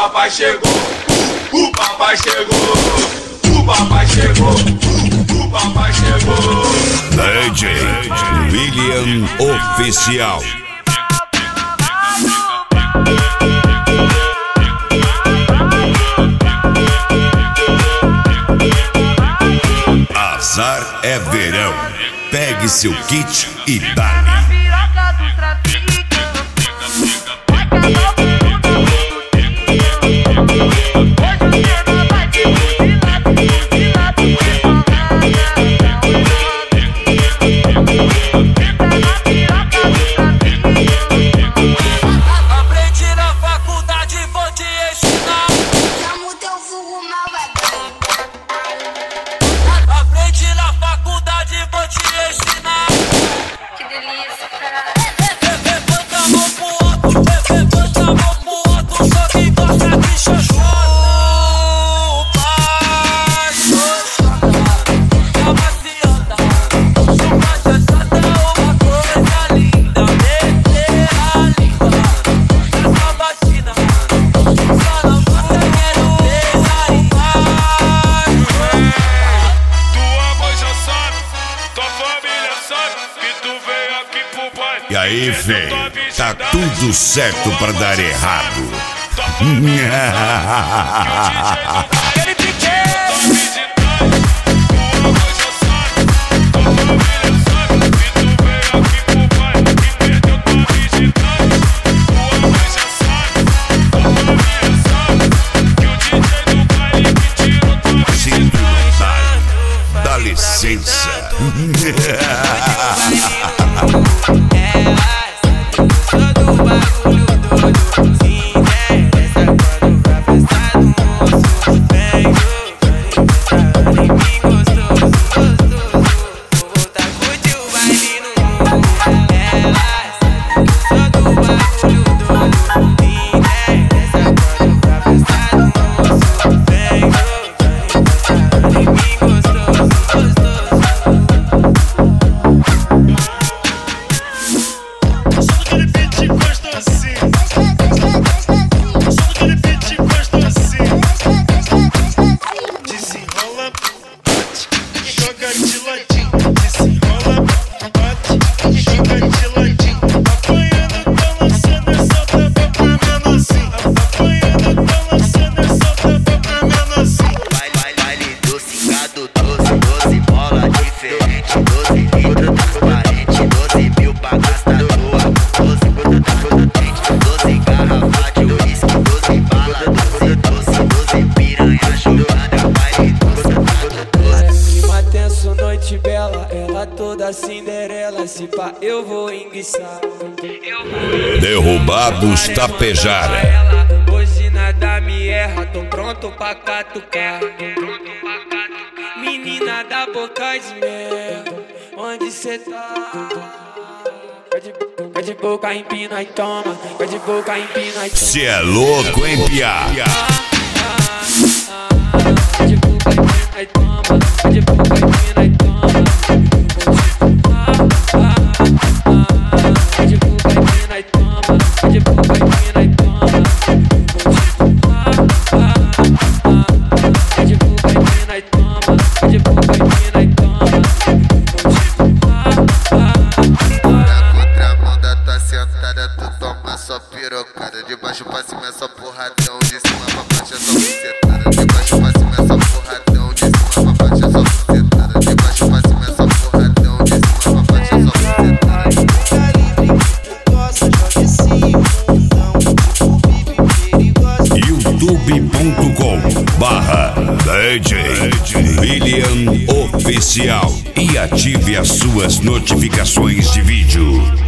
papai chegou, o papai chegou, o papai chegou, o papai chegou. DJ William Oficial. Azar é verão. Pegue seu kit e dá-lhe. Aprendi na faculdade, vou te ensinar. Chama o teu vulgo malvadão. Aprendi na faculdade, vou te ensinar. Que delícia, caralho. Levanta a mão pro alto, levanta a mão pro alto, só quem gosta de xoxota. É uma ciota, uma xoxota é uma coisa linda. Meter a língua nessa vagina, só não gosta, quero ver a imagem. Tua mãe já sabe, tua família sabe que tu veio aqui pro baile. E aí, velho, tá tudo certo pra dar errado. Aquele pequeno. Dá licença. Toda Cinderela, se pá, eu vou enguiçar. Derrubados Tapejara. Hoje nada me erra, tô pronto pra catucar. Menina da boca de mel, onde cê tá? Vai de boca, empina e toma. Vai de boca, empina e toma. Cê é louco, hein, piá? Vai de boca, empina e toma. Vai de boca, empina e toma. Só pirocada, de baixo pra cima é só porradão, de cima pra baixo é só bucetada, de baixo pra cima é só porradão, de cima pra baixo é só bucetada, de baixo pra cima é só porradão, de cima pra baixo é só bucetada. youtube.com/DJ William Oficial e ative as suas notificações de vídeo.